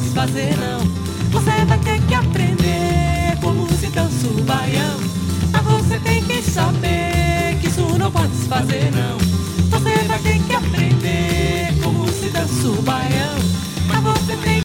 fazer não. Você vai ter que aprender como se dança o baião. Mas você tem que saber que isso não pode fazer não. Você vai ter que aprender como se dança o baião. Mas você tem